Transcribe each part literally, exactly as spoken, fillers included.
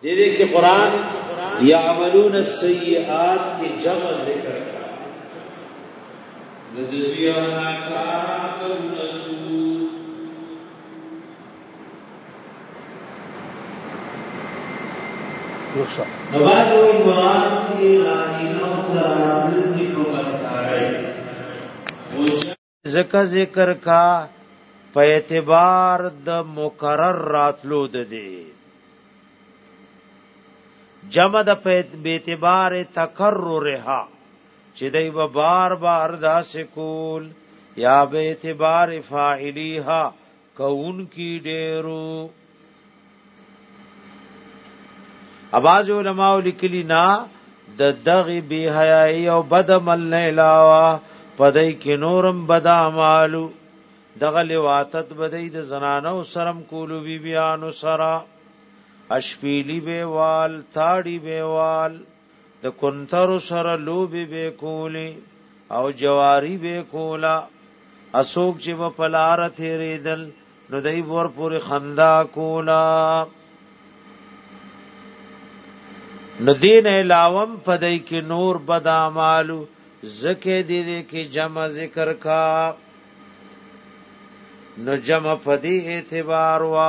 دې دې کې قران یعملون السیئات کی جمع ذکر کړه د دې نه کار رسول نواز و قرآن کی غانینوں سرابل کی پکتارے ذکر ذکر کا په اعتبار د مکرر راتلو د دی جمع د په اعتبار تکررها چې دی و بار بار دا سکول یا به اعتبار فاعلیها کون کی ډیرو اباظ علماء لیکلی نا د دغه بی حیاي او بدعمل نه علاوه پدای کې نورم بد اعمالو دغه لواتت بدای د زنانو سرم کولو بی بیانو سرا اشپیلی بیوال تاړي بیوال د کنتر سره لوبي به کولی او جواری به کولا اسوک چې په پلار تیریدل نو دای ور پورې خندا کولا ندین علاوم پدای کې نور بد اعمالو زکه دې دې کې جمع ذکر کا نو جمع پدی اعتبار وا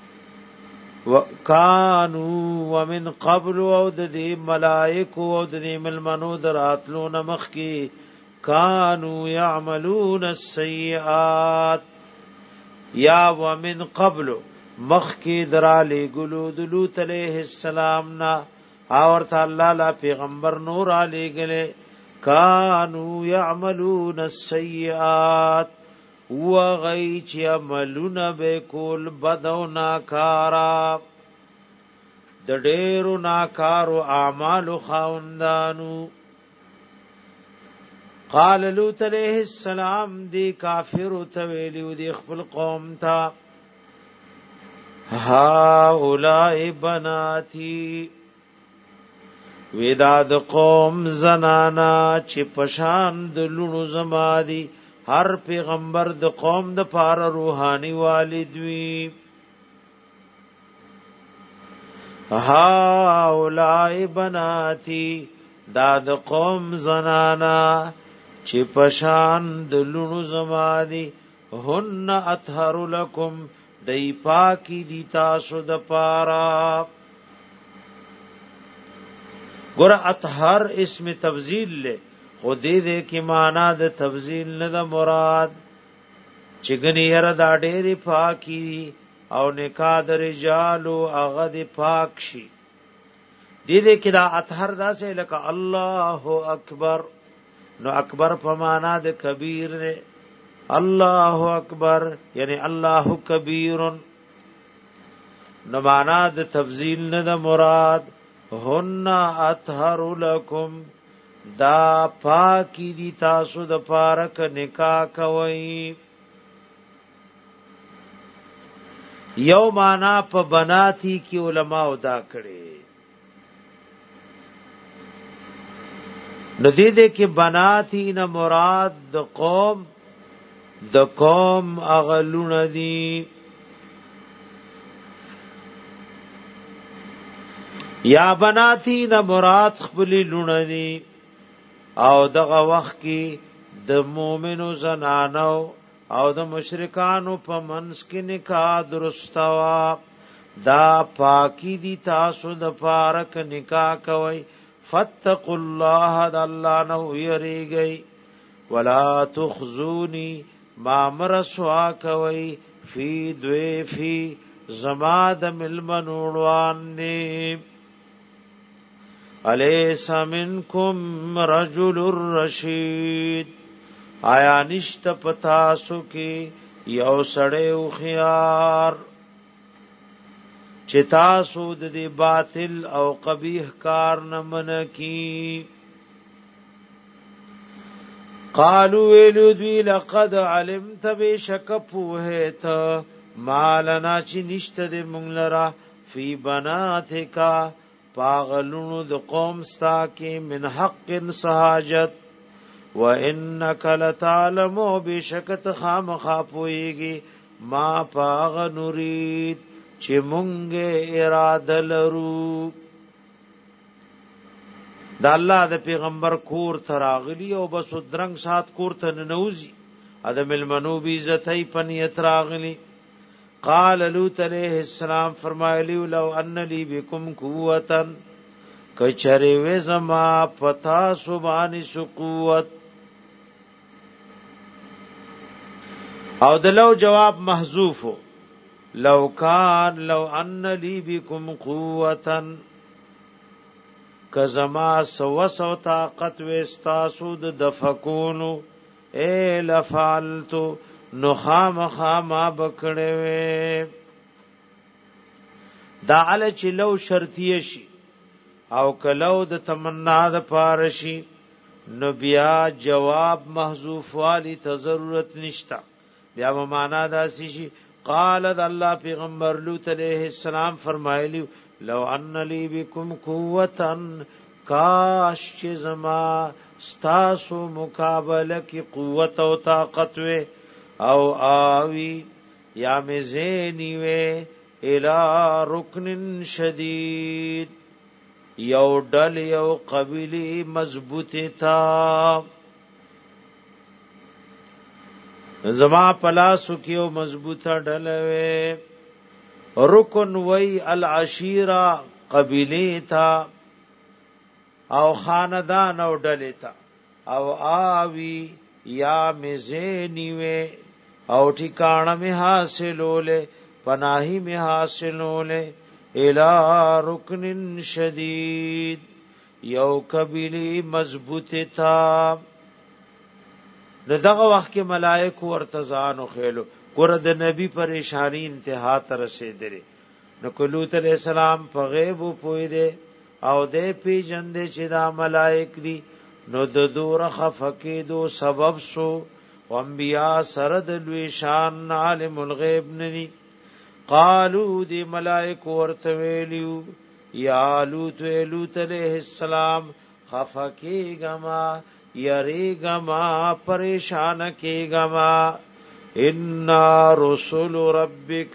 وکانو ومن قبل او د دې ملائکه او د دې ملمنو دراتلو نمخ کې کانو يعملون السیئات یا ومن قبل مخ کې دراله ګلو دلوت علیہ السلام نا اور تعالی لا پیغمبر نور علی گلے کانو یعملون السیئات وغی چی عملون بیکول بدو ناکارا د ډیرو ناکارو اعمالو خاوندانو قال لوط علیہ السلام دی کافر تویلیو دی خپل قوم تا ها اولای بناتی ویداد قوم زنانا چې پشان د لونو زما دي هر پیغمبر د قوم د پاره روحاني والد وی ها اولای بناتی دا د قوم زنانا چې پشان د لونو زما دي هن اطهر لكم دای پاکی دی تاسو د پاره ګور اطهر اسم تفضیل له خو دې دې کې معنا د تفضیل نه د مراد چې ګنی هر دا ډېری پاکي او نکاح د رجالو هغه د پاک شي دې دې کې دا اطهر دا څه لکه الله اکبر نو اکبر په معنا د کبیر دی الله اکبر یعنی الله کبیر نو معنا د تفضیل نه د مراد هن اطهر لكم دا پاکی دی تاسو د پارک نکاح کوي یو معنا په بناتی کی علماء ادا کړي ندی دې کې بناتی نه مراد د قوم د قوم اغلون دی یا بناتی نه مراد خپل لونه دي او دغه وخت کې د مؤمنو زنانو او د مشرکانو په منځ کې نکاح درستوا دا پاکی دي تاسو د پارک نکاح کوي فتقوا الله د الله نو یریږي ولا تخزوني ما مرسوا کوي فی دوی فی زماد ملمنوړوان دی الیس منکم رجل الرشید آیا نشت پتاسو کی یو سړی او خيار چې تاسو د دې باطل او قبیح کار نه من کی قالوا ولذي لقد علمت بشک پوهت مالنا چې نشته د مونږ لرا فی بناتک پاغلونو د قوم ستا کې من حق سہاجت وانک لتعلم بشکت خام خاپويږي ما پاغ نورید چې مونږ اراده لرو. دا الله د پیغمبر کور تراغلی او بس درنګ سات کور ته ننوزی ادم المنوب عزتای پنیت راغلی. قال لوط علیہ السلام فرمایلی لو ان لی بكم قوتا کچری و زما پتا سبحان سو قوت. او دلو جواب محذوف لو کان لو ان لی بكم قوتا کزما سو سو طاقت و استاسو د فکونو اے لفعلتو نو خام خاما بکڑے وے. دا علی چی لو شرطیه شي او کلو د تمنا د پارشی نو بیا جواب محذوف والی ته ضرورت نشتا. بیا معنا داسی شي قال د الله پیغمبر لوط علیہ السلام فرمایلی لو ان لی بكم قوتا کاش چې زما ستاسو مقابله کی قوت او طاقت وے او آوی یا مزینی وے الى رکن شدید یو ڈل یو قبیلی مضبوطی تا. زما پلاسو کیو مضبوطا ڈل وے. رکن وی العشیرہ قبیلی تا او خاندان او ڈلی تا او آوی یا مزینی وے او ٹھکانہ میں حاصلولے پناہی میں حاصلولے الى رکن شدید یو قبیلی مضبوط تا. دغه وخت کې ملائکه ورتزان او خېلو ګور د نبی پریشانی انتها ته رسیدلې. نو لوط علیہ السلام په غیب پوی دی او دې پی جن دې چې دا ملائک دي. نو د دور خفقې دو سبب سو و انبیاء سرد لوی شان عالم الغیب ننی. قالو دی ملائک ورته ویلیو یا لوط لوط علیہ السلام خفقې گما یری گما پریشان کی گما. ان رسول ربک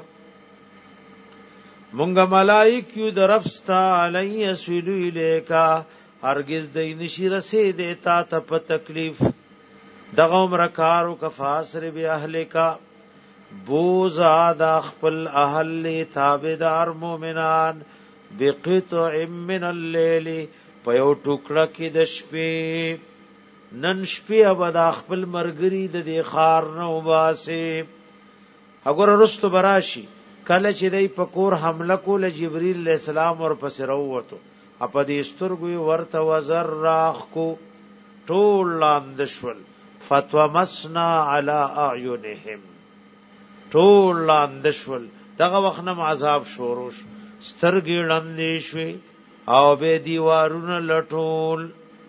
مونږ ملائک یو درفستا علی اسلو الیکا هرگز دای نشی رسید تا ته په تکلیف. دغه عمر کارو کفاسر بی اهلکا بوزا دا خپل اهل تابعدار مومنان بقطع من الليل پيو ټوکړه کې د شپې. نن شپې ابدا خپل مرګري د دې خار نو باسي. اگر رستو براشي کله چې دای په کور حمله کوله جبريل عليه السلام ور پس وروته اپ دې سترګوي ورته وزر راخ کو ټول لاندشول فتوا مسنا علی اعینهم ټول لاندشول. دغه وخت عذاب شوروش سترګې لاندې شوي او به دیوارونه لټول.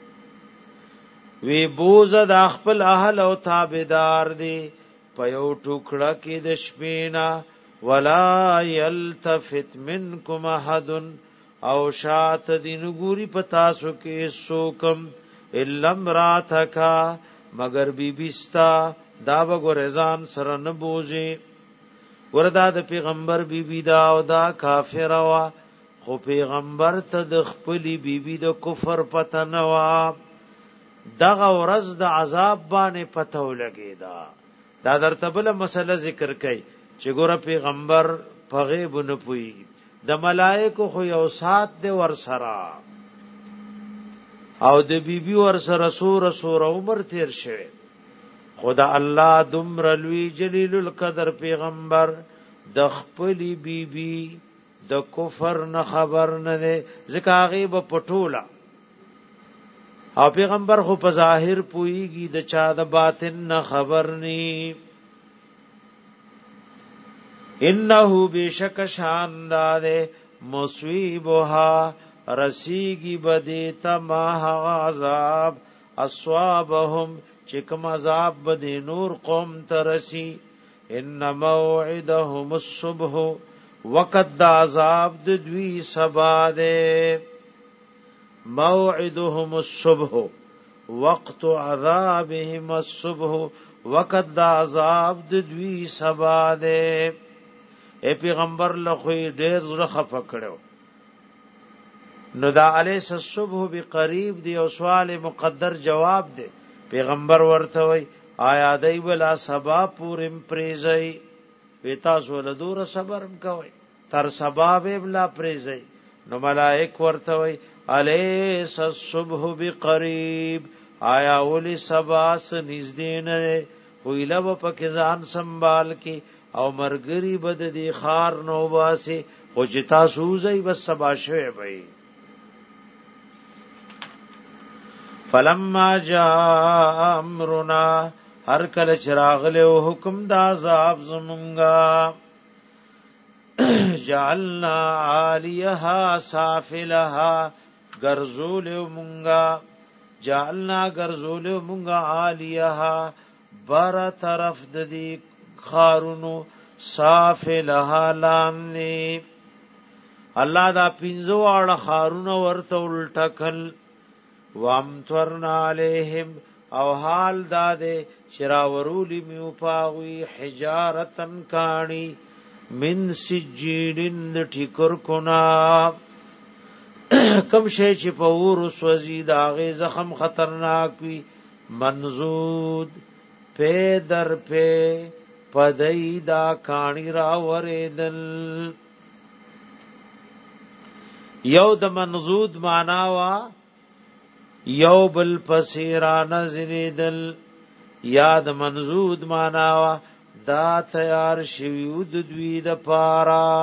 وی بوز د خپل اهل او تابعدار دی په یو ټوکړه کې د شپینا. ولا یلتفت منکم احد او شات دین ګوري پتا سو کې سوکم الا امراتک مگر بیبیستا دا وګورزان سره نه بوزي. وردا د پیغمبر بیبی دا او دا کافر وا خو پیغمبر ته د خپل بیبی د کفر پته نه وا. دغه ورځ د عذاب باندې پته ولګی دا. دا درته بل مسله ذکر کړي چې ګوره پیغمبر په غیب نه پوي د ملائکه خو یو سات دی ور سره او د بیبي ور سره سور سور عمر تیر شوه. خدا الله دمر لوی جلیل القدر پیغمبر د خپل بیبي د کفر نه خبر نه دی ځکه غیب پټولا او پیغمبر خو په ظاهر پويږي د چا د باطن نه خبر ني. انه بشک شاندار مصیبها رسیگی بدیتا ما عذاب اصوابهم چکم عذاب بدی نور قوم ترسی. ان موعدهم الصبح وقت دا عذاب دوی سبا دے. موعدهم الصبح وقت عذابهم الصبح وقت دا عذاب دوی سبا دے. اے پیغمبر له خو ډیر زړه خفه کړو. نو دا الیس الصبح بقریب دی او سوال مقدر جواب دی. پیغمبر ورته وای آیا دای ولا سبا پورم پریزای وی تاسو له دور صبرم کوي تر سبا به بلا پریزای. نو ملائک ورته وای الیس الصبح بقریب آیا ولی سبا س نږدې نه ویله په کزان سنبال کی او مرګری بد دی خار نو واسي او چې تاسو زئی بس سبا شوي وي. فلما جاء امرنا هر کله چراغ له حکم دا عذاب زمونږه جعلنا عالیها سافلها غرزول مونږه جعلنا غرزول مونږه عالیها بر طرف د دې خارونو سافلها لامنی الله دا پینځو اړه خارونو ورته الټکل وامطرنا علیہم او حال داده شراورولی میو پاوی حجارتن کانی من سجیلن ٹھیکر کنا کم شے چی پاور سوزی داغی زخم خطرناک وی منزود پی در پی پدئی دا کانی راوریدل. یو د منزود معناوا یو بل پسیران زنیدل یاد منزود ماناوا دا تیار شویود دوی د پارا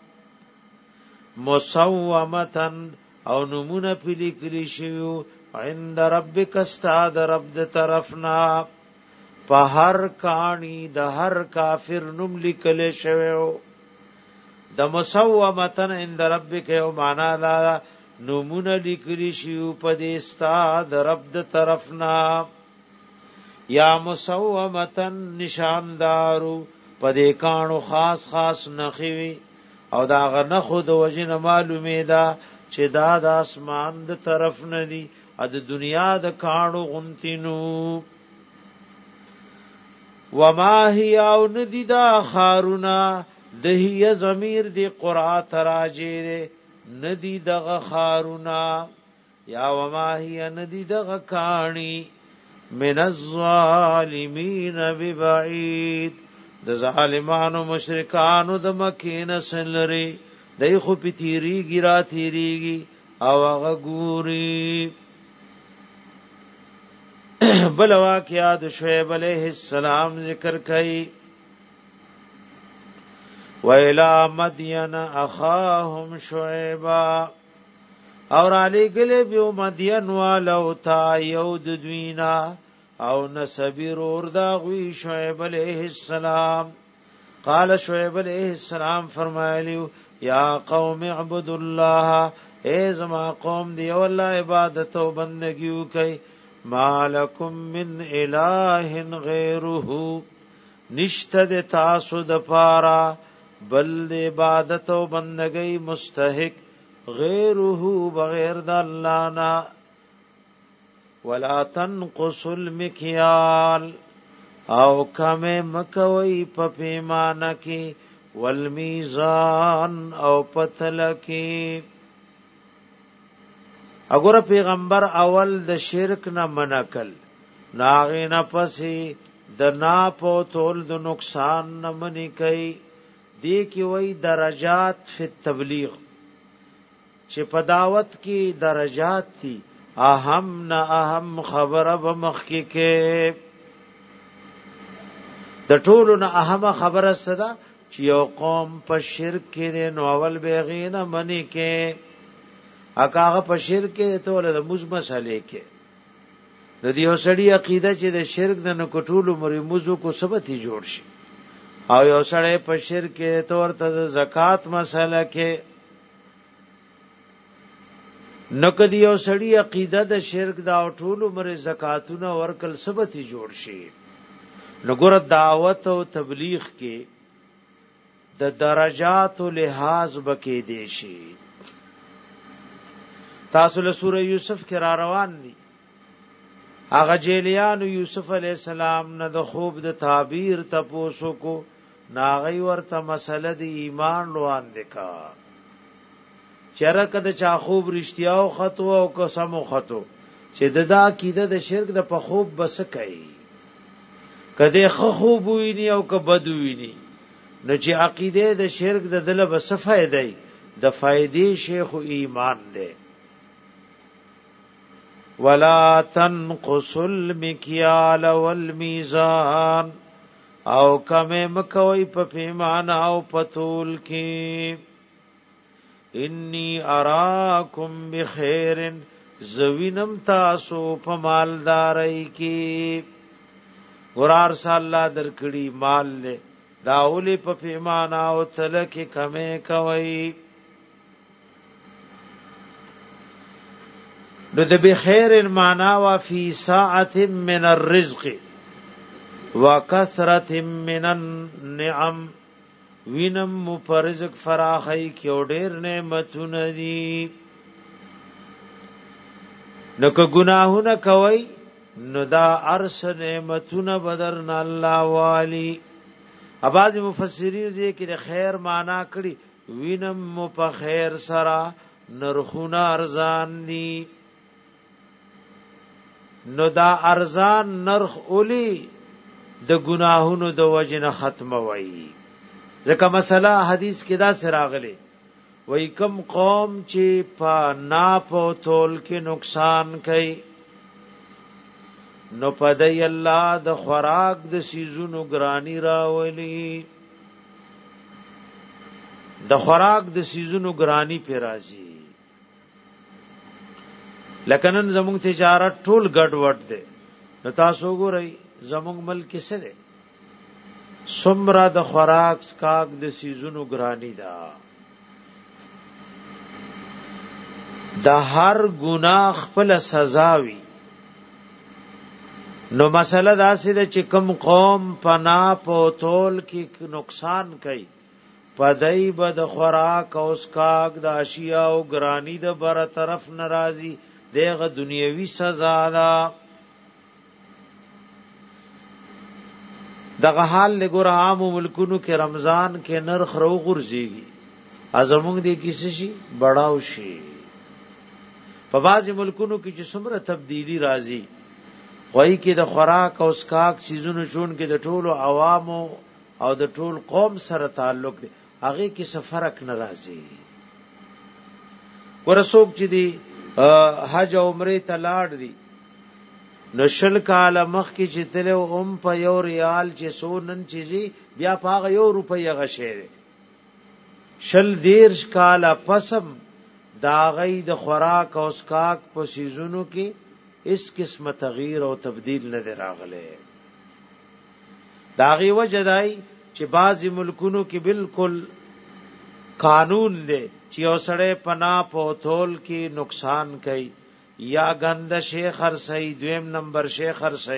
مسومتن او نمونه پلی کلی شویو عند ربک استاد رب د طرفنا په هر کانی د هر کافر نوم لیکل شویو. د مسومتن عند ربک یو معنا دا نمونه لیکلی شیو پدیستا د رب د طرفنا یا مسومتن نشاندارو پدې کانو خاص خاص نخوي او دا غنه خود وجن معلومه ده چې دا د اسمان د طرف نه دي ا د دنیا د کانو غنتینو. وما هي او ندی دا خارونا دهیه ضمیر دی قرآ تراجه ندی دغه خارونا یا وما هي ندی دغه کانی من الظالمین ببعید د ظالمانو مشرکانو د مکین سلری دای خو پتیری ګرا تیریږي او هغه ګوري. بل واقعات شعیب علیہ السلام ذکر کړي وَإِلَى مَدْيَنَ أَخَاهُمْ شُعَيْبًا اور علی گله بیو مدین والو تا یود دوینا او نسبیر اور دا غوی شعیب علیہ السلام. قال شعیب علیہ السلام فرمایلیو یا قوم اعبدوا الله اے زما قوم دی والله عبادت او بندگیو کوي ما لکم من الہ غیره نشته د تاسو د پارا بل د عبادت او بندګۍ مستحق غیره بغیر د الله نا. ولا تنقص المکیال او کم مکوي په پیمانه کې والمیزان او پتل کې. اگر پیغمبر اول د شرک نه منکل ناغې نه پسې د ناپو تول د نقصان نه منی کوي. دی کی وای درجات فی تبلیغ چې په دعوت کې درجات دي اهم نه اهم خبره به مخکې کې د ټولو نه اهم خبره صدا چې یو قوم په شرک کې نو اول به غینه منی کې اکاغه په شرک کې ټول د موز مسالې کې د دې هوسړی عقیده چې د شرک د نو کټولو مری موزو کو سبتی جوړ شي او یو سړی په شرک کې تور ته زکات مسله کې نو کدی یو سړی عقیده د شرک دا ټول عمر زکاتونه ورکل سبتی جوړ شي. نو ګور دعوت او تبلیغ کې د درجات او لحاظ بکې دي شي. تاسو له سوره یوسف کې را روان دي هغه جیلیانو یوسف علی السلام نه د خوب د تعبیر تپوسو کو ناغي ورته مسله د ایمان روان دکا چرکه د چا خوب رښتیا او خطو او قسم او خطو چې د دا کیده د شرک د په خوب بس کوي کده خو خوب ویني او که بد ویني نو چې عقیده د شرک د دل بس فائدې د فائدې شیخ ایمان ده ولا تنقص المكيال والميزان او کمه مکوي په پیمانه او پتول کې انی اراکم بخیر زوینم تاسو په مالداري کې ګرار الله درکړي مال له داولې په پیمانه او تل کې کمه کوي نو د بخیر معنا وا فی ساعه من الرزق وکثرت من النعم وینم مپرزق فراخی کیو ډیر نعمتونه دي نو که گناهونه کوي نو دا ارس نعمتونه بدرن الله والی اباظ مفسرین دي کې د خیر معنا کړي وینم په خیر سره نرخونه ارزان دي نو دا ارزان نرخ اولی د گناهونو د وجنه ختمه وای ځکه مسله حدیث کې دا سراغله وای کم قوم چې په ناپ او تول کې نقصان کوي نو پدای الله د خوراک د سيزونو ګرانی راولي د خوراک د سيزونو ګرانی په راځي لکنن زموږ تجارت ټول ګډ وډ دي نو تاسو ګورئ زموږ ملک څه دی سمرا د خوراک سکاک د سيزونو ګرانی دا د هر ګناه خپل سزا وي نو مسله دا سي چې کوم قوم پنا په تول کې نقصان کوي پدای به د خوراک او سکاک د اشیاء او ګرانی د بر طرف ناراضي دغه دنیوي سزا ده دغه حال لګور عام ملکونو کې رمضان کې نرخ رو غورځيږي ازموږ دې کیسه شي بڑاو شي په بعضي ملکونو کې چې څومره تبدیلی راځي وای کې د خوراک او اسکاک سيزونو شون کې د ټولو عوامو او د ټول قوم سره تعلق دی هغه کې څه فرق ناراضي ورسوک چې دی حج او عمره ته لاړ دي نشل کاله مخ کې چې تل اوم په یو ریال چې سونن چیزي بیا پاغه یو روپیا غشه شل دیرش کاله پسم دا غي د خوراک او اسکاک په سيزونو کې اس قسمه تغییر او تبديل نه راغله دا غي وجدای چې بعضی ملکونو کې بالکل قانون دی چې اوسړه پنا په تول کې نقصان کوي یا غند شیخ خرسي دویم نمبر شیخ خرسي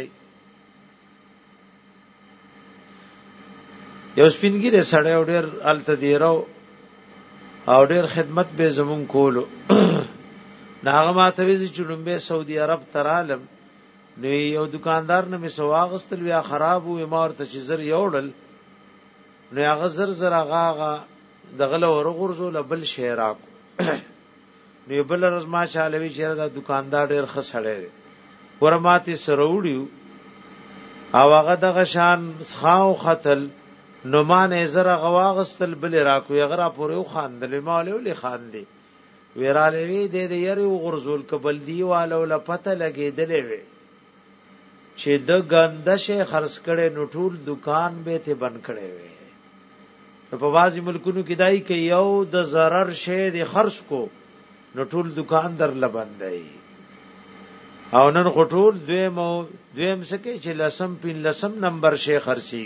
یو سپینګره سړی او ډېر الته دیرو او ډېر خدمت به زمون کولو ناغه ماته وی چې لومبه سعودي عرب ترالم نو یو دکاندار نه می سواغستل بیا خراب و امارته چې زر یوړل نو هغه زر زر هغه دغله ورغورزو لبل شیراک نو بل رزما چالوي چې دا دکاندار ډېر خسړې ورماتي سروړیو او هغه دغه شان خاو خطل نو مان زر غواغستل بل راکو یغرا پورې خواندل مالو له خاندي ویراله وی د دې یری غرزول کبل دی والو لپته لګیدلې وی چې د غندشه خرڅ کړي نو ټول دکان به ته بند کړي وی په بازي ملکونو کې دای کې یو د zarar شی د خرڅ کو نو ټول دکان در لبندای او نن غټول دویم دویم سکه چې لسم پین لسم نمبر شی خرڅي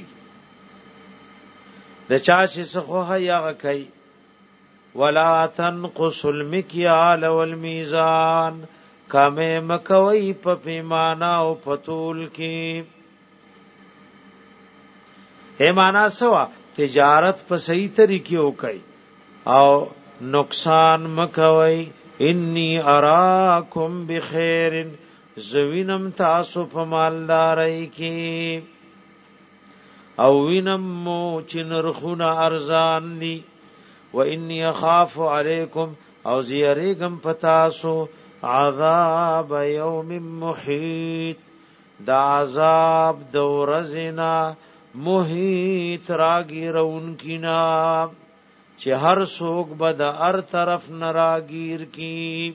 د چا چې څخه یا کوي ولا تنقص المكيال والميزان کمه مکوي په پیمانه او پتول کې he معنا سوا تجارت په صحیح طریقې وکي او نقصان مکوي انی اراکم بخیر زوینم تاسو په مالداري کې او وینم چې نرخونه ارزان دي و انی اخاف علیکم او زیریګم پتاسو عذاب یوم محیط دا عذاب دورزنا محیط راگیرون کینا چې هر څوک به د هر طرف نراگیر کی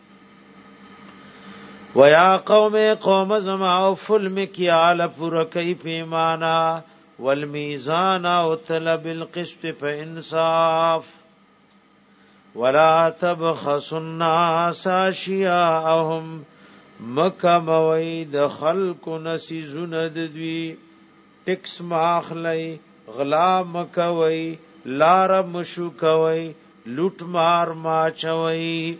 ویا قوم قوم زما او فل مکیال پر کای پیمانا والمیزان او طلب القسط فانصاف ولا تبخسوا الناس اشیاءهم مکم وید خلق نسیزن ددوی ټیکس ماخلی غلا مکوي لار مشو کوي لوټ مار ما چوي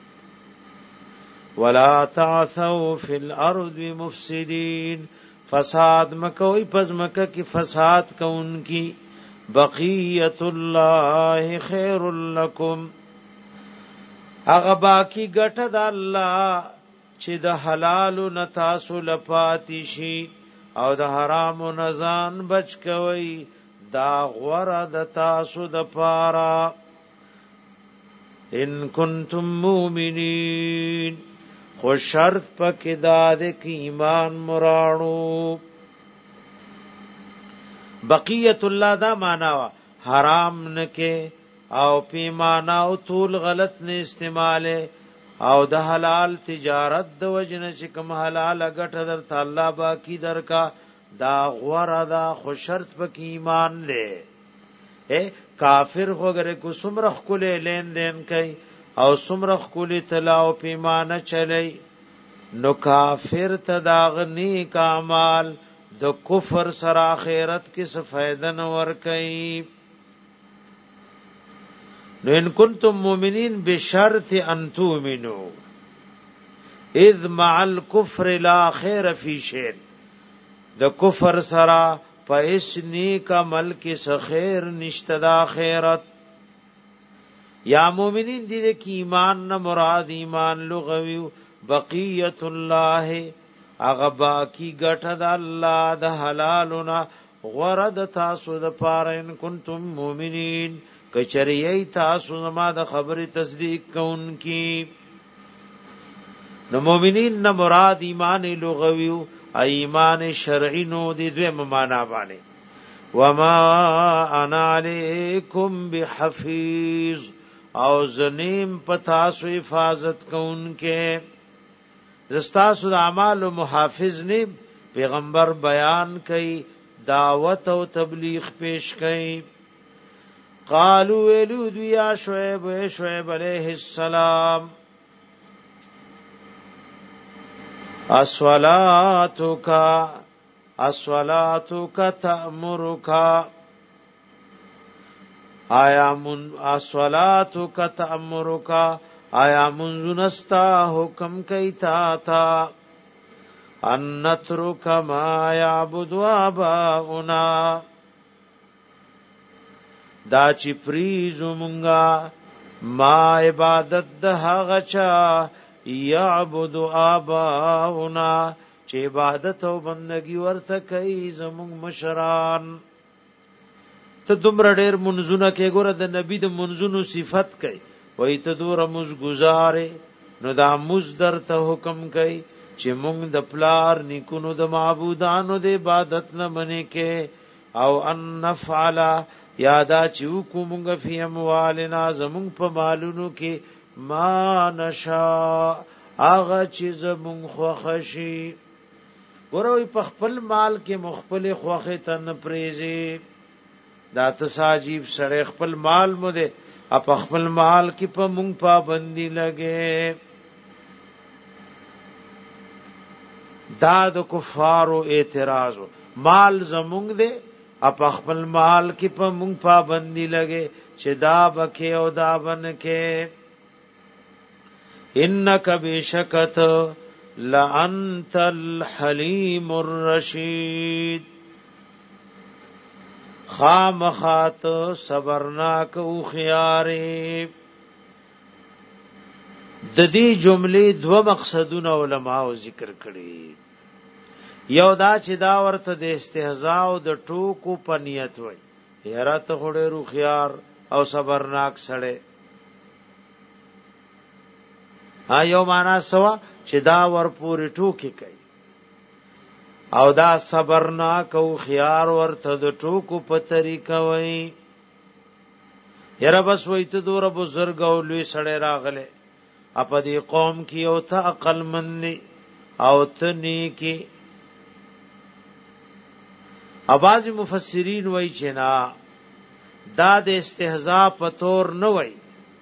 ولا تعثوا في الارض مفسدين فساد مکوي پس مکه کی فساد کونکی بقیت الله خیر لكم هغه باقی ګټه د الله چې د حلال نتاسو لپاتی شي او د حرام نزان بچ کوي دا غوړه د تاسو د پاره ان کنتم مؤمنین خو شرط پکې دا د ایمان مراړو بقیت الله دا معنا حرام نکې او پیمانا او طول غلط نه استعماله او د حلال تجارت د وجنه چې کوم حلال غټه در تعالی باقی درکا دا غوړه دا خو شرط پکې ایمان لې اے کافر وګره کو سمرخ کولې لین دین کوي او سمرخ کولې تلاو پیمانه چلی نو کافر تداغنی کامال د کفر سره آخرت کې څه فائدہ نه ور کوي نو ان کنتم مؤمنین بشرط ان تؤمنوا اذ مع الكفر لا خير في شيء د کفر سرا پس نیک عمل کې څه خیر نشته د آخرت یا مؤمنین دې کې ایمان نه مراد ایمان لغوي بقیت الله هغه باقی ګټه د الله د حلالنا غرد تاسو د پاره ان کنتم مؤمنین کچریای تاسو زما د خبره تصدیق کوونکی نو مؤمنین نه مراد ایمان لغوی او ایمان شرعی نو د دوه معنا باندې وما انا علیکم بحفیظ او زنیم پتاسو حفاظت کوونکې زستاسو د اعمال محافظ نیم پیغمبر بیان کئ دعوت او تبلیغ پیش کئ قالوا ولود یا شعیب شعیب علیہ السلام الصلاتک الصلاتک تأمرک آیا من الصلاتک تأمرک آیا منزنستا حکم کیتا تا ان نترک ما یعبد آباؤنا دا چې پریزو مونږه ما عبادت د هغه چا یعبد آباؤنا چې عبادت او بندگی ورته کوي زمونږ مشران ته دومره ډېر منځونه کې ګوره د نبی د منځونو صفت کوي وای ته دوره مز گزارې نو دا مز در ته حکم کوي چې مونږ د پلار نیکونو د معبودانو د عبادت نه منې کې او ان نفعل یادا چې کو مونږ فی اموالنا زمونږ په مالونو کې ما نشا هغه چې زمونږ خوښي ګوروي په خپل مال کې مخبل خوخه تن پریزي دا تساجیب سره خپل مال مو ده اپ خپل مال کې په مونږ پابندي لګي دا د کفارو اعتراض مال زمونږ ده اپ خپل مال کې په مونږ پابندي لګي چې دا بکه او دا بنکه انک بشکت لانت الحلیم الرشید خامخات صبرناک او خيارې د دې جملې دو مقصدونه علماء ذکر کړي یو دا چې دا ورته د استهزاء او د ټوکو په نیت وای یاره ته خوري روخيار او صبرناک سره ا یو معنا سوا چې دا ور پوری ټوکی کوي او دا صبرناک او خيار ورته د ټوکو په طریقه وای یاره بس وای ته دور بزرګ او لوی سره راغله اپ دې قوم کې او ته عقل منني او ته نیکی اباظ مفسرین وای چې نا دا د استهزاء په تور نه وای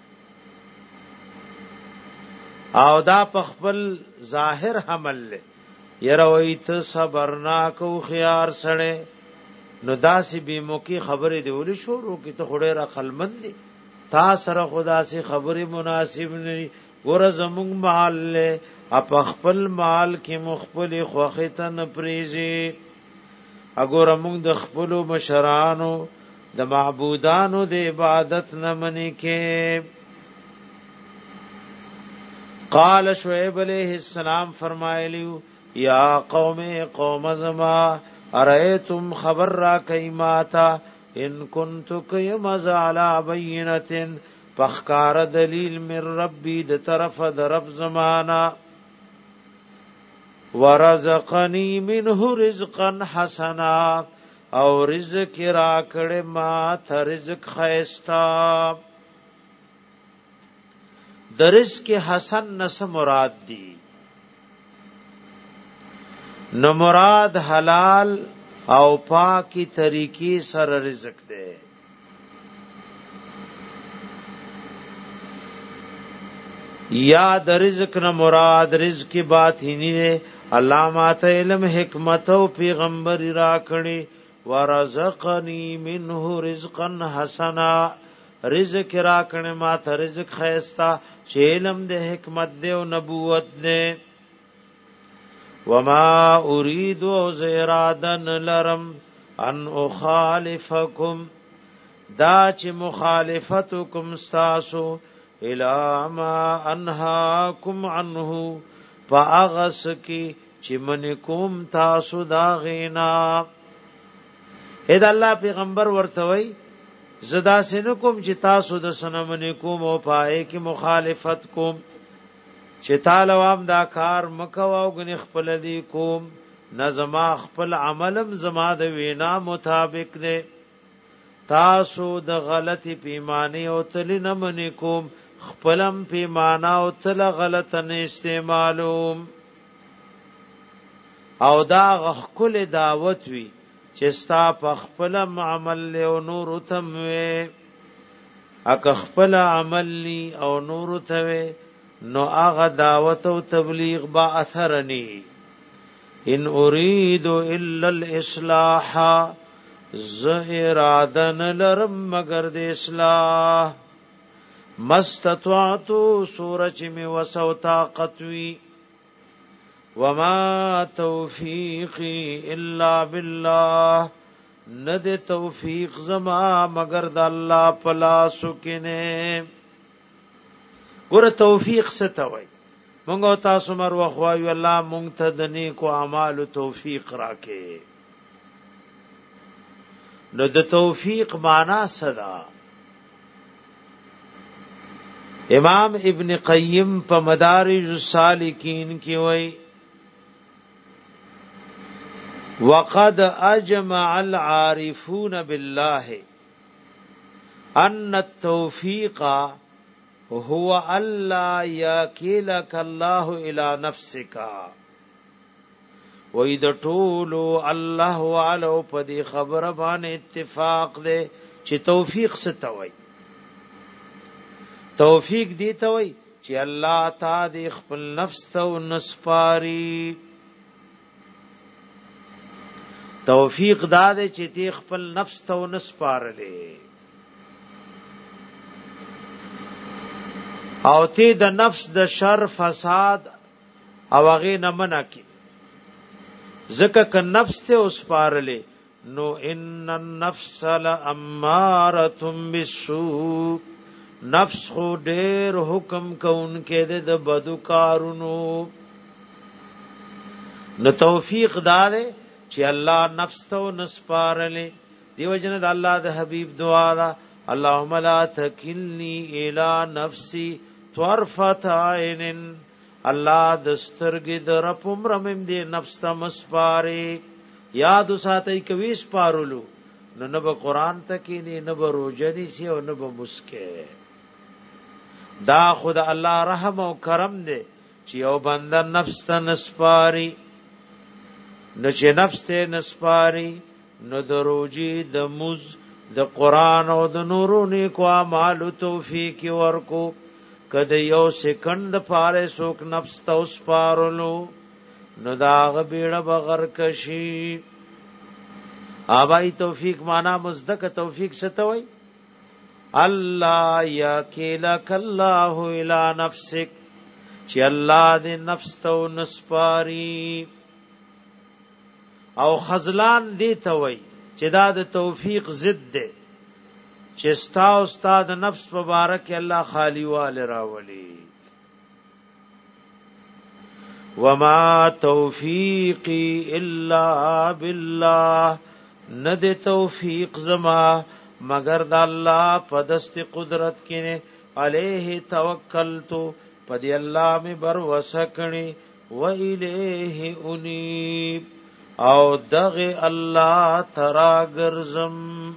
او دا په خپل ظاهر حمل له یره وای ته صبرناک او خيار سره نو داسې به موکی خبره دی ولې شروع کی ته خړې را قلمند دي تا سره خدا سي خبره مناسب نه ګور زمونږ مال له اپ خپل مال کې مخبل خوختن پریزي اګور موږ د خپل مشرانو د معبودانو د عبادت نه منې کې قال شعیب علیہ السلام فرمایلیو یا قوم قوم زما ارایتم خبر را کایماتا ان کنت کیمز علی بینۃ فخکار دلیل من ربی د طرف د رب زمانہ ورزقنی منه رزقا حسنا او رزق را کړه ما ته رزق خیستا د رزق حسن نس مراد دی نو مراد حلال او پاکی طریقې سره رزق دی یا د رزق نه مراد رزق باطینی دی الله ماته علم حکمت او پیغمبر را کړي ورزقنی منه رزقا حسنا رزق را کړي ماته رزق خیستا چې علم د حکمت دی او نبوت دی وما اريد زیرادن لرم ان اخالفکم دا چې مخالفتکم استاسو الا ما انهاکم عنه فاغس کی چې من کوم تاسو دا غینا اې د الله پیغمبر ورته وای زدا سن کوم چې تاسو د سنمن کوم او پای کې مخالفت کوم چې تعالی وام دا کار مکو او غنی خپل دی کوم نظم خپل عملم زما د وینا مطابق دی تاسو د غلطی پیمانه او تل نه من کوم خپلم پیمانه او تل غلط نه استعمالوم او دا غخل دعوت وی چې ستا په خپلم عمل له او نور تم وی اک خپل عمل لی او نور ته وی نو هغه دعوت او تبلیغ با اثر نی ان اريد الا الاصلاح زهرادن لرم مگر د اصلاح مستطعتو سورج می وسو طاقت وی وما توفیقی الا بالله ند توفیق زما مگر د الله پلاسو کینه ګور توفیق ستوي مونږ تاسو مر وخوایو الله مونږ ته د نیکو اعمال توفیق راکې نو د توفیق معنا صدا امام ابن قیم په مدارج السالکین کې وای وقد اجمع العارفون بالله ان التوفيق هو الا يكلك الله الى نفسك وإذا طول الله علو په دې خبره باندې اتفاق دی چې توفیق ستوي توفیق دی ته وای چې الله تعالی خپل نفس ته نسپاری توفیق داده چې تی خپل نفس ته نسپارلې او تی د نفس د شر فساد او هغه نه منع کی زکه ک نفس ته وسپارلې نو ان النفس لاماره بالسوء نفس خو ډېر حکم کوونکې د بدو کارونو نو توفیق داده چې الله نفس ته نسپارلې دیو جن د الله د حبیب دعا دا اللهم لا تکلنی الی نفسی طرفت عین الله دسترګې د رپم رمم دی نفس ته مسپاره یاد ساتي کوي سپارلو نو نه به قران ته کې نه نه به روزنی سی او نه به مسکه دا خود الله رحم او کرم دی چې یو بنده نفس ته نسپاری نو چې نفس ته نسپاری نو د روزي د مز د قران او د نورو نیکو اعمال توفیق ورکو کده یو سکند پاره سوک نفس ته وسپارلو نو دا غبیړه بغیر کشي آبای توفیق معنا مزدک توفیق ستوي الله یاکلک الله الی نفسک چې الله دې نفس ته نسپاری او خذلان دی ته وای چې دا د توفیق ضد دی چې ستا او استاد نفس مبارک الله خالی وال راولي وما توفیقی الا بالله ند توفیق زما مگر د الله په دست قدرت کې علیه توکلتو پدې الله می بر وسکنی و الیه انیب او دغه الله ترا گرزم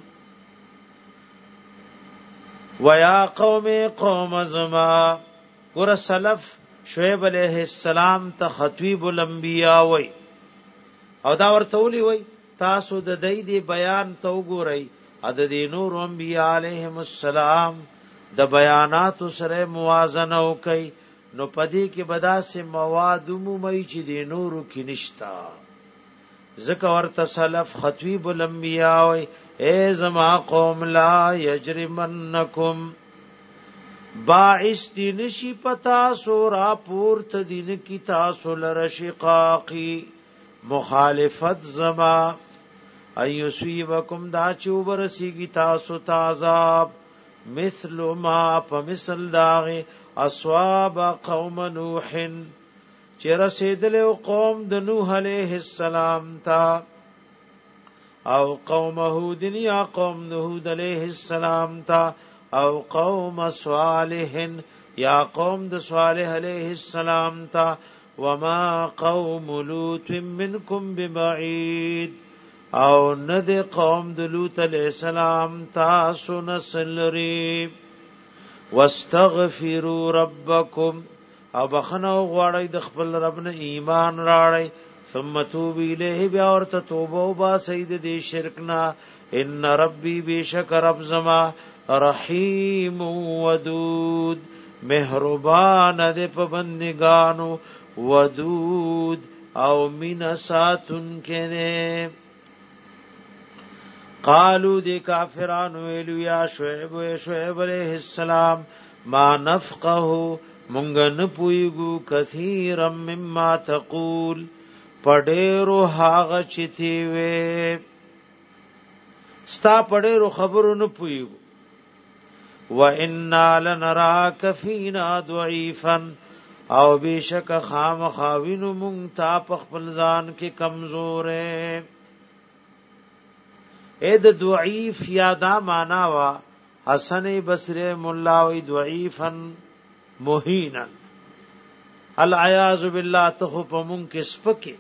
ویا قوم قوم زما ګور سلف شعیب علیہ السلام ته خطیب الانبیاء وای او دا ورته ولي وای تاسو د دې دی بیان تو ګورئ عدد نور انبیاء علیهم السلام د بیانات سره موازنه وکي نو پدې کې بدا سه مواد عمومي چې د نورو کې نشتا ذکر ورته سلف خطیب الانبیاء وای اے زما قوم لا یجرمنکم باعث دین شي پتا سورا پورت دین کی تاسو لر شقاقی مخالفت زما ايسيبكم دا چوبر سیگی تاسو تعذاب مثل ما فمثل داغه اصواب قوم نوح چر سیدل قوم د نوح علیہ السلام تا او قوم هود یا قوم هود علیہ السلام تا او قوم صالح یا قوم د صالح علیہ السلام تا وما قوم لوط منکم ببعید او ند قوم د لوط علیہ السلام تاسو نسلری واستغفروا ربکم او بخنو غواړی د خپل رب نه ایمان راړی ثم توب الیه بیا ورته توبه او با سید دې شرکنا ان ربی بیشک رب زما رحیم ودود مهربان دې په بندگانو ودود او مینا ساتن کینه قالو دی کافرانو ویلو یا شعیب و شعیب علیہ السلام ما نفقه مونږ نه پویګو کثیر مما تقول پډېرو هاغه چتی وې ستا پډېرو خبرو نه پویګو و انا لنراک فینا ضعیفا او بیشک خام خاوینو مونږ تا په خپل ځان کې کمزور اے اې د ضعیف یادا معنا وا حسن بصری مولا وی ضعیفا مهینا العیاذ بالله ته په مونږ کې سپکه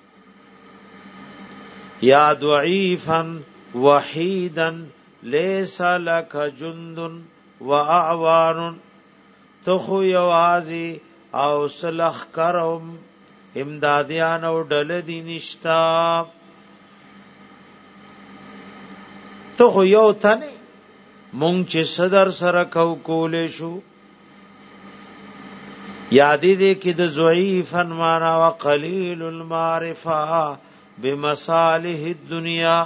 یا ضعیفا وحیدا لیس لک جند واعوان تخو یوازی او صلح کرم امدادیان او ډل دی نشتا تو خو یو تنه مونږ چې صدر سره کو کولې شو یادې دې کې د ضعیفن معنا وقلیل المعرفه بمصالح الدنيا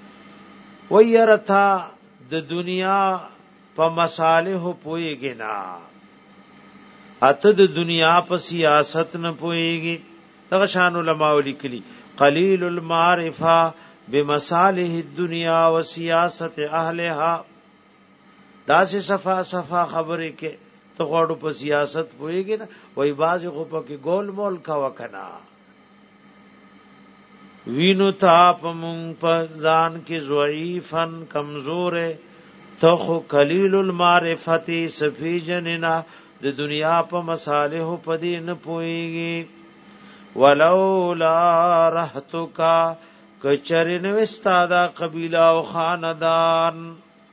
ويرتا د دنیا په مصالح پويږي نا اته د دنیا په سیاست نه پويږي دغه شان علماء لیکلي قلیل المعرفه بمصالح الدنيا وسیاست اهلها داسې صفا صفا خبره کې ته غوړو په سیاست پويږي نه وای باز خو په کې ګول مول کا وکنا وینو تا پمون په ځان کې ضعیفن کمزور تخو قلیل المعرفتی صفی جننا د دنیا په مصالح په دین پويږي ولولا رحتکا کچرن وستادا قبیله او خاندان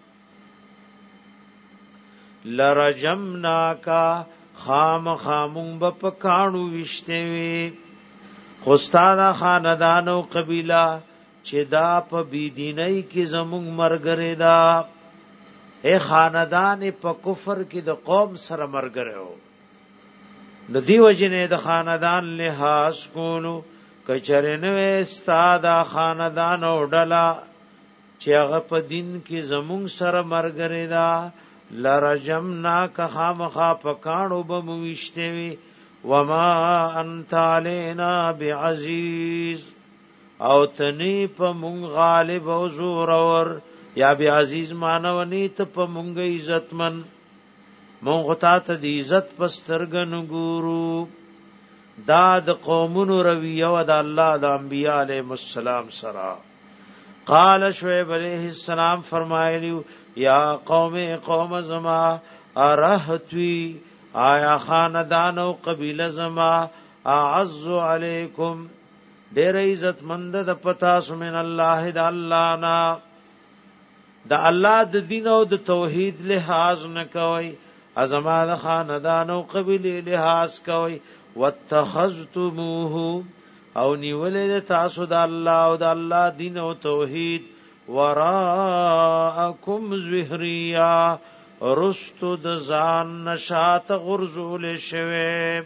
لرجمناکا خام خامون بپکانو وشتوی خوستادا خاندان او قبیله چې دا په بيدینۍ کې زمون مرګره دا اے خاندان په کفر کې د قوم سره مرګره و د دیو جنې د خاندان لحاظ کولو کچرنه استاد خاندان او ډلا چې هغه په دین کې زمون سره مرګره دا لرجمنا که خامخا پکانو بموشتوی وما انت علینا بعزیز او تنی په مونږ غالب او زور اور یا بعزیز مانونی ته په مونږ عزتمن مونږ ته د عزت پسترګن ګورو دا د قومونو رویه او د الله د انبیاء علیهم السلام سره قال شعیب علیہ السلام فرمایلی یا قوم قوم زما ارهتوی آیا خاندان او قبیله زما اعز علیکم ډیر عزت مند د پتا سمن الله د الله نا د الله د دین او د توحید لحاظ نه کوي ازما د خاندان او قبیله لحاظ کوي واتخذتموه او نیولې تاسو د الله او د الله دین او توحید وراءکم زهریا رستو د ځان نشات غرزول شوه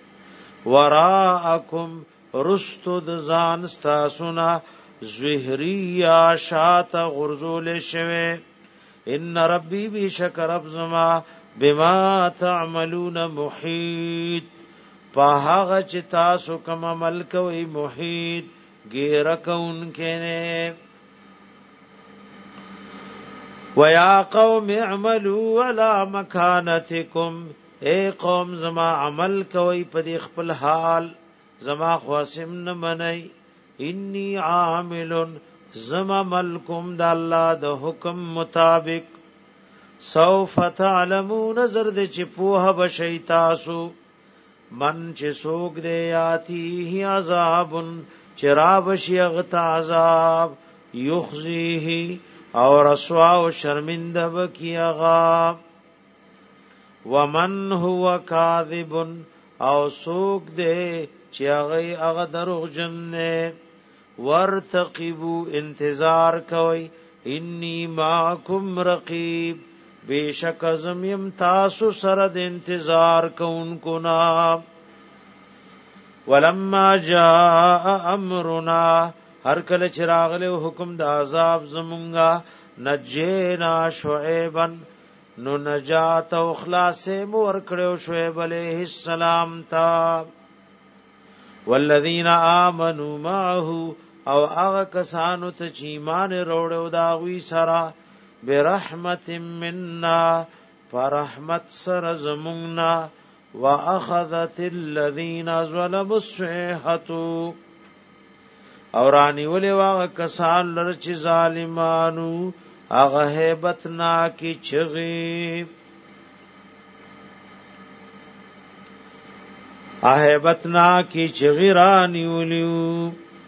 وراءکم رستو د ځان استاسونا زهریا شات غرزول شوه ان ربی بشکر رب زما بما تعملون محیط پاهغه چې تاسو کوم عمل کوي محیط غیر کون کینه ویا قوم اعملوا على مكانتكم اے قوم زما عمل کوي په خپل حال زما خواسم نه منئ انی عامل زما ملکم د الله د حکم مطابق سوف تعلمون زرد چې پوها بشی تاسو من چې سوک دے یاتی عذاب چراب شیغت عذاب یخزیه او رسوا و شرمنده بکی اغا ومن هو کاذب او سوک دے چی اغی اغا دروغ جننے ورتقبو انتظار کوئی انی معکم رقیب بیشک ازمیم تاسو سرد انتظار کونکو نا ولما جاء امرنا هر کله چراغله حکم د عذاب زمونگا نجینا شعیبا نو نجات او خلاص مور کړو شعیب علیہ السلام تا والذین آمنوا معه او هغه کسانو ته چې ایمان وروړو دا وی سرا برحمت منا فرحمت سر زموننا واخذت الذين ظلموا الصيحه اورانی ولې واغه کسان لر چې ظالمانو هغه hebat نا کی چغي hebat نا کی چغي رانی ولیو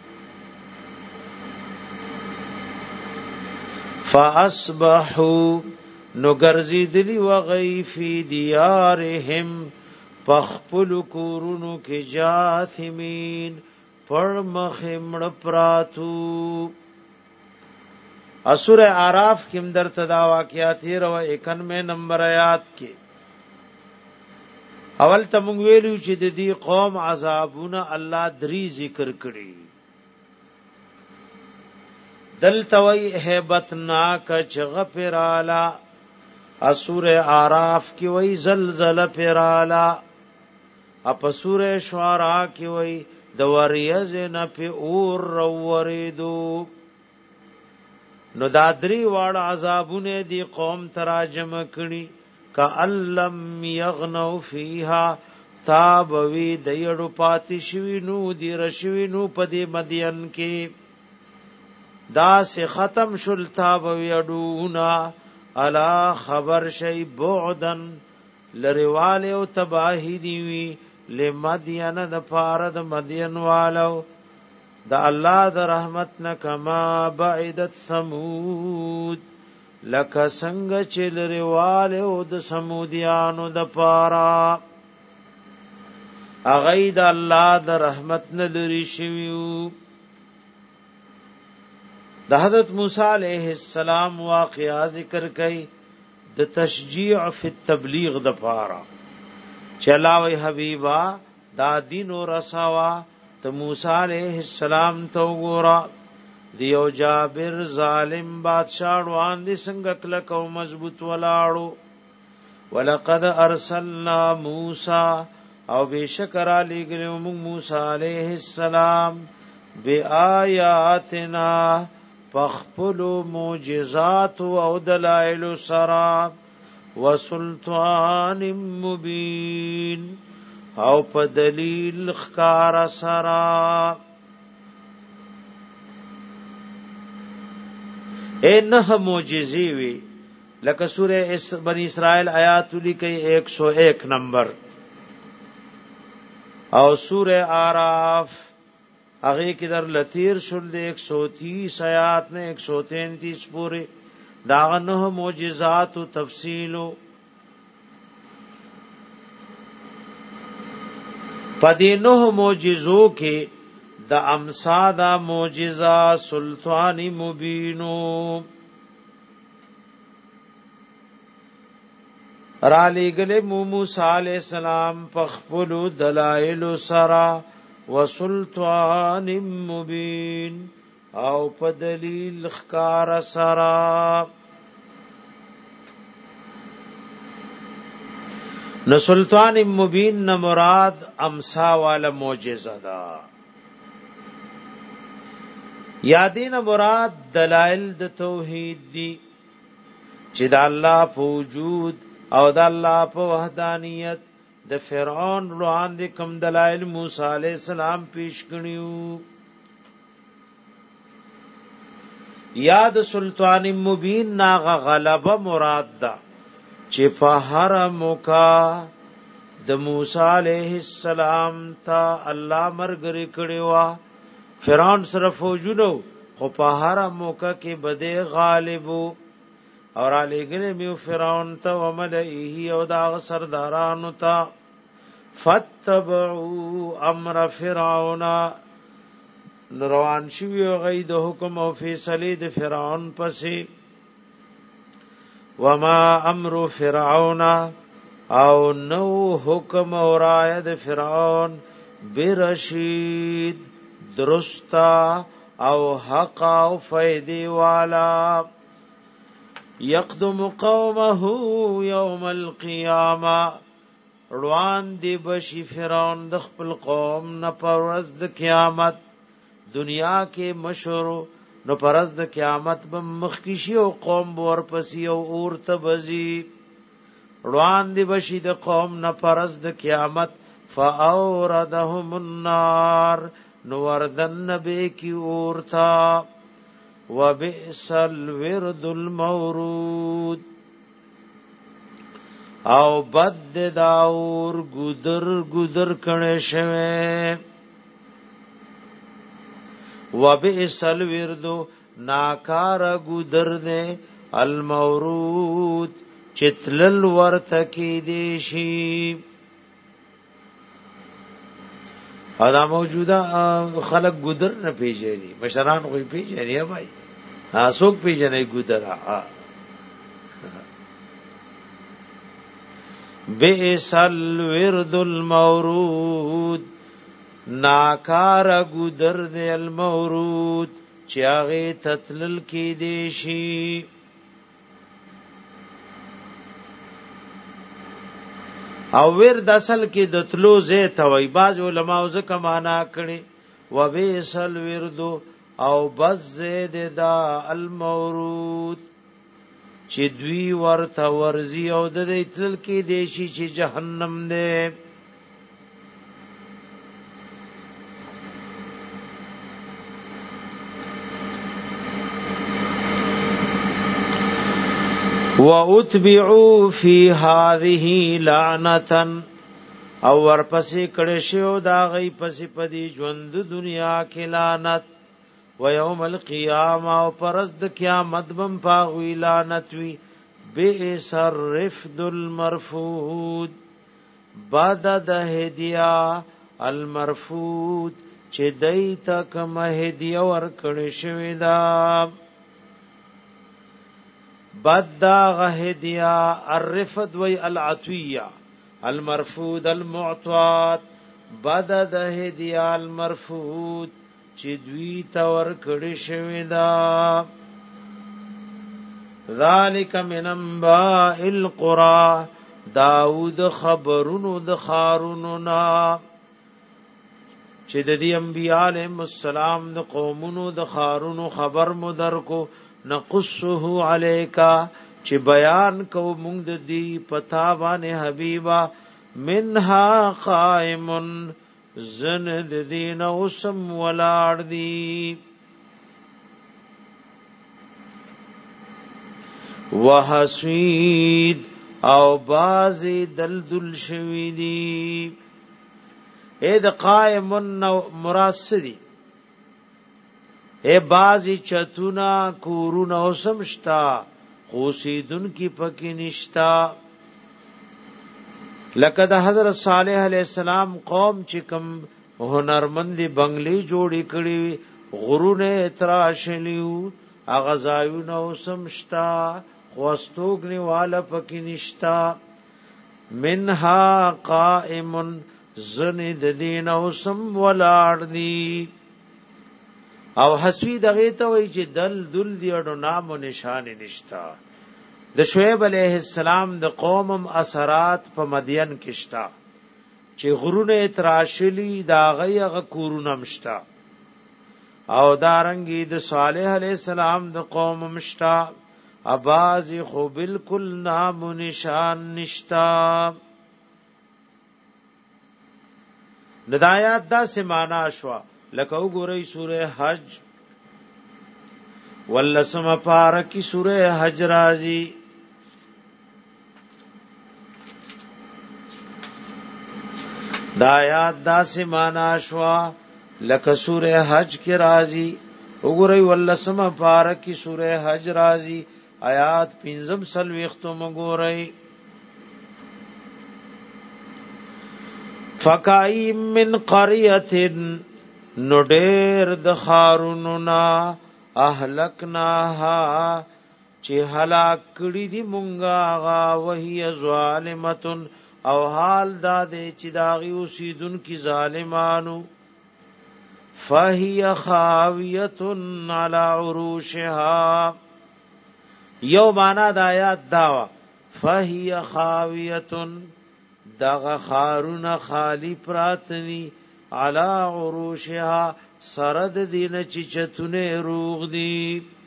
فاصبحوا نغرزی دلی وغی فی دیارهم پخپل کورونو کې جاثمین پر مخمړ پراتو اسوره اعراف کې در تدا واقعات هي رو اکانوے نمبر آیات کې اول تم ویلو چې د دې قوم عذابونه الله دری ذکر کړي دلتوی hebat ناک چغ پرالا اسوره اعراف کې وای زلزلہ پرالا اپ سوره شعراء کې وای د وریز نه په اور وریدو نو دادری واړه عذابونه دی قوم تراجم کړي کألم یغنو فیها تابوی د یړو پاتې شوی نو دی رشوی نو پدې مدین کې دا سه ختم شل تابوی اډونا الا خبر شی بعدن لرواله او تباہی دی وی لمدین د فارد مدین والو د الله د رحمت نه کما بعدت ثمود لک څنګه چې لرواله او د سمودیانو د پارا اغه د الله د رحمت نه لري شویو د حضرت موسی علیہ السلام واقعا ذکر کړي د تشجیع فی التبلیغ د پارا چلاوی حبیبا دا دین و رسوا ته موسی علیہ السلام تو ګورا دیو جابر ظالم بادشاہ روان دي څنګه کله کو مضبوط ولاړو ولقد ارسلنا موسی او بشکر علی ګلو موسی علیہ السلام بیااتنا فخپل معجزات او دلائل سرا وسلطان مبین او په دلیل خکار سرا انه معجزي وی لکه سوره بنی اسرائیل آیات لیکي ایک سو ایک نمبر او سوره اعراف هغه کې در لتیر شول د ایک سو تیس آیات نے ایک سو تینتیس پورے داغه نه معجزات او تفصیل پدینه معجزو کې د امسا دا معجزہ سلطان مبینو را لګله موسی علیہ السلام پخپل دلائل سرا وسلطان مبین او په دلیل خکار سرا نو سلطان مبین نہ مراد امسا والا معجزہ دا یادین مراد دلائل د توحید دی چې د الله په وجود او د الله په وحدانیت د فرعون وړاندې کوم دلائل موسی علیہ السلام پیش کړیو یاد سلطان مبین ناغه غلبه مراد ده چې په هر موکا د موسی علیہ السلام ته الله مرګري کړیو فرعون سره فوجونو خو په هر موکا کې بده غالبو اور علی گله میو فرعون ته وملئه او دا سردارانو ته فتبعوا امر فرعون روان شوی غید حکم او فیصله د فرعون پسې وما امر فرعون او نو حکم او رای د فرعون برشید درستا او حق او فیدی والا یقدم قومه یوم القیامه روان دی بشی فرعون د خپل قوم نه پرز د قیامت دنیا کې مشهور نو پرز د قیامت به مخکشي او قوم ور پسی او اور ته بزی روان دی بشی د قوم نه پرز د قیامت فاوردهم النار نو وردن نبی کی اور تھا وبئس الورد المورود او بد داور گدر گدر کړه شوه وبئس الورد ناکار گدر دے المورود چتلل ورته کی دیشی ادا موجوده خلق گدر نه پیژني مشران خو پیژني بھائی ها څوک پیژني گدر ها بئس الورد المورود ناکار گدر دی المورود چاغه تتلل کی دیشی او ورد اصل کې د تلو زه توي باز علماء ځکه معنا کړي وبئسل ورد او بز زید دا المورود چې دوی ورته ورزي او د دې تل کې دیشي چې جهنم ده واتبعوا فی هذه لعنتا او ورپسې کړه شو دا غي پسې پدی ژوند دنیا کې لعنت و یوم القیامه او پرز د قیامت بم پاغوی لعنت وی بئس الرفد المرفود بعد د هدیه المرفود چې دای تک مهدیه ور کړی شوی دا بعد دا غهدیه الرفد وی العطیه المرفود المعطات بعد د هدیه المرفود چې دوی تور کړي شوی دا ذالک من انباء القرى داود خبرونو د خارونو نا چې د دې انبیاء علیهم السلام د قومونو د خارونو خبر مدر کو نقصه علیکا چې بیان کو مونږ د دې پتا باندې حبیبا منها قائم زن د دین اوسم ولاړ دی وحسید او بازی دلدل شوی دی اے د قائم مراسدی اے بازی چتونا کورونا اوسم شتا خوسیدن کی پکی نشتا لکه د حضرت صالح علیہ السلام قوم چې کوم هنرمندي بنگلي جوړی کړی غرونه تراشلیو اغه زایونه وسمشتا خوستوګنی والا پکې نشتا منها قائم زن د دین اوسم ولاړ دی او حسوی دغه ته وای چې دل دل دی اډو نام او نشان نشتا د شعیب علیہ السلام د قومم اثرات په مدین کې شتا چې غرونه تراشلی دا غیغه کورونه مشتا او دارنګي د صالح علیہ السلام د قومم شتا اباز خو بالکل نام و نشان نشتا ندایات دا سمانا شوا لکه وګورئ سوره حج ولسم پارکی سوره حج رازی دا آیات دا سمانا شوا لکه سوره حج کی رازی وګورئ ولسم پارکی سوره حج رازی آیات پنځم سلوختم وګورئ فکای من قريه نډیر د خاروننا اهلکناها چې هلاک کړي دي مونږه غا وهي ظالمتن او حال دا دې چې داغي اوسیدون کی ظالمانو فهي خاويه على عروشها یو معنا د آیات داوا فهي خاويه دغه خارونه خالی پراتنی علا عروشها سرد دین چی چتونه روغ دی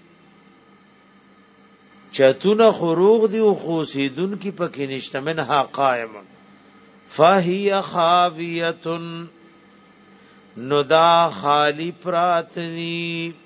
چتونه خروغ دی و خوسیدون کی پکی نشتا منها قائم فهی خاویتن ندا خالی پراتنی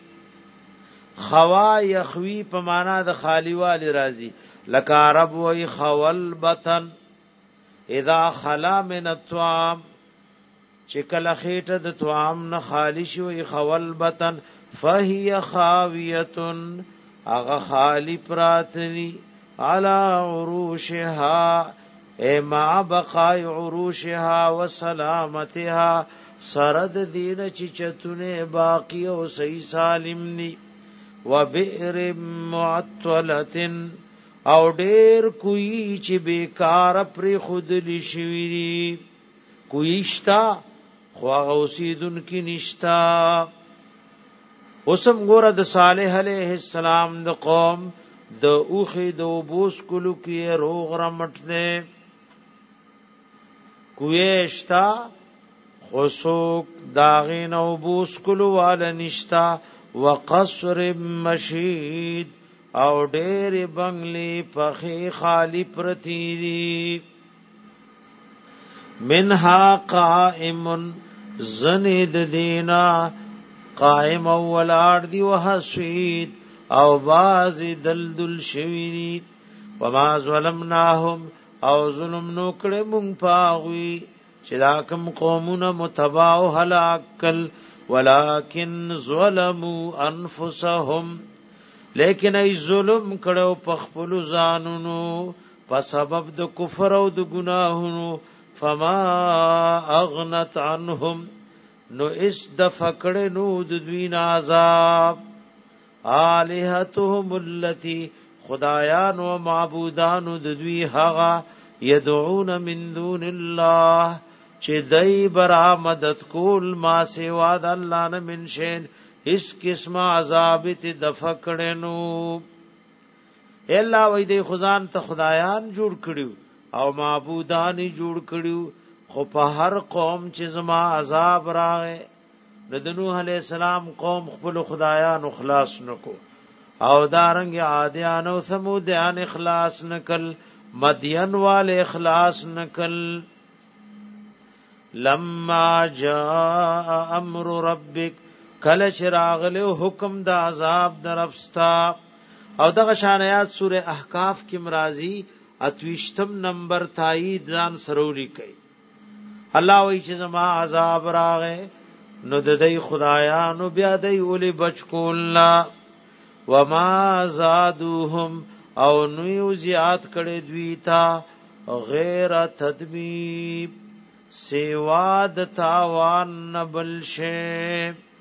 خوا یخوی پمانا د خالی والی رازی لکا عرب وی خول بطن اذا خلا من الطعام چکل خیټه د طعام نه خالی شوی خول بطن فهي خاویه اغه خالی پراتنی علی عروشها ای ما بقای عروشها وسلامتها سرد دین چچتونه باقی او صحیح سالم نی وبئر معطلتن او ډیر کوئی چې بیکار پر خود لشوی کویشتا خو غوسیدن کی نشتا اوسم ګوره د صالح علیہ السلام د قوم د اوخه د بوس کلو کې روغ رمټ نه کویشتا خصوک داغین او بوس کلو وال نشتا وقصر مشید او ډېر بنگلی پخې خالی پرتی دی منها قائم زنید دینا قائم اولاد دی وحسید او باز دلدل شویری وما ظلمناهم او ظلم نو کړه مونږ پاوی چې دا کوم قومونه متبع او هلاکل ولکن ظلموا انفسهم لیکن ای ظلم کړه په خپل ځانونو په سبب د کفر او د ګناهونو فما اغنت عنهم نو اس د فکړه نو د دوی عذاب الہتهم التي خدایان و معبودان د دوی هغه يدعون من دون الله چې دای برا مدد کول ما سوا د الله نه من شین اس قسم عذاب ته د فکړه نو الا وای دی خدان ته خدایان جوړ کړیو او معبودان جوړ کړیو خو په هر قوم چې زما عذاب راغې د نوح علی السلام قوم خپل خدایان اخلاص نکو او دارنګ عادیان او ثمودیان اخلاص نکل مدین والے اخلاص نکل لما جاء امر ربک کله چراغ له حکم د عذاب درفستا او دغه شانیات سوره احقاف کې مرাজি اتوشتم نمبر تایید ځان سروری کوي الله وی چې زما عذاب راغې نو د دې خدایانو بیا دې ولي بچ کولا وما زادوهم او نو زیات کړي دوی تا غیر تدبیب سیوا د تاوان بل شی